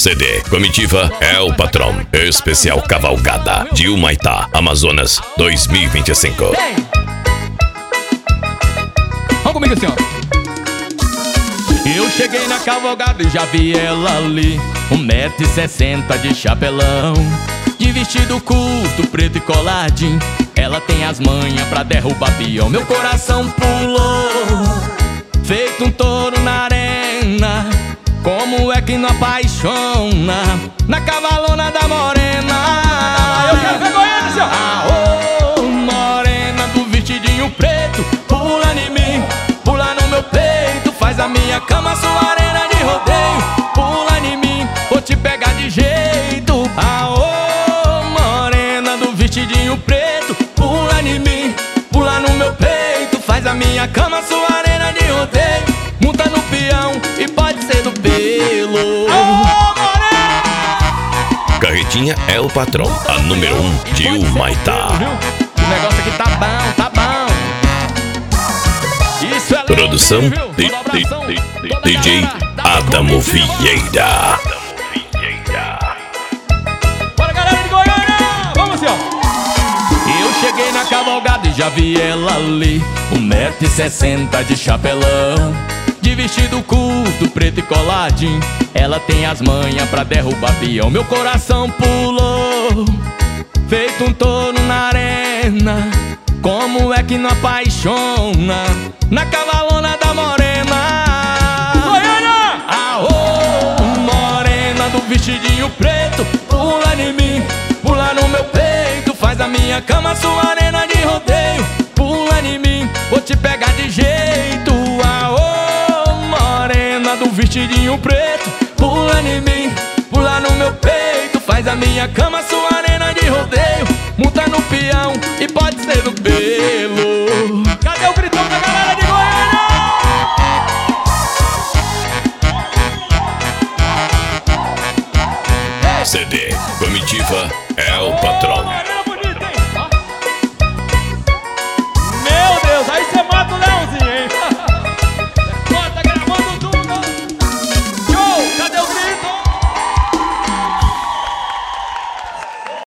CD. Comitiva é o patrão. Especial Cavalgada de Humaitá, Amazonas 2025. Vamos comigo assim, ó. Eu cheguei na cavalgada e já vi ela ali, 1,60 m de chapelão, de vestido curto, preto e coladinho. Ela tem as manhas pra derrubar peão. Meu coração pulou, feito um touro na arena. Como é que não apaixona na cavalona da morena? Eu quero ver Goiânia, senhor. Aô, morena do vestidinho preto, pula em mim, pula no meu peito, faz a minha cama sua arena de rodeio. Pula em mim, vou te pegar de jeito. Aô, morena do vestidinho preto, pula em mim, pula no meu peito, faz a minha cama sua arena de rodeio. Monta no peão e pode ser do pelo. Carretinha é o patrão, a número 1 de Humaitá. O negócio aqui tá bom, tá bom. Isso é Produção DJ Adamo Vieira. Bora, galera de Goiânia! Vamos assim, ó. Eu cheguei na cavalgada e já vi ela ali, 1,60 m de chapelão, de vestido curto, preto e coladinho. Ela tem as manhas pra derrubar peão. Meu coração pulou, feito um touro na arena. Como é que não apaixona na cavalona da morena? Goiânia! Aô, morena do vestidinho preto, pula em mim, pula no meu peito, faz a minha cama sua arena de rodeio. Pula em mim, vou te pegar de jeito. Aô, morena do vestidinho preto, pula em mim, pula no meu peito, faz a minha cama sua arena de rodeio. Monta no peão e pode ser do pelo. Cadê o gritão da galera de